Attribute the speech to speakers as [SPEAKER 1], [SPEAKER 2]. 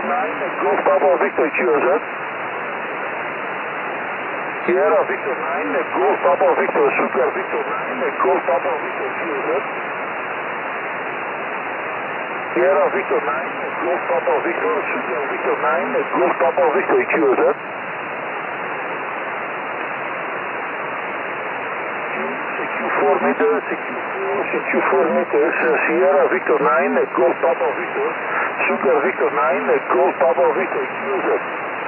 [SPEAKER 1] 9, Golf Papa Victor QZ. Sierra Victor 9, Golf Papa Victor, Sugar Victor 9, Golf Papa Victor QZ. Sierra Victor 9, Golf Papa Victor, Sugar Victor 9, Golf Papa Victor QZ. CQ4 meters, CQ4 meters, Sierra Victor 9, Golf Papa Victor, Sugar Victor 9, Golf Papa Victor QZ.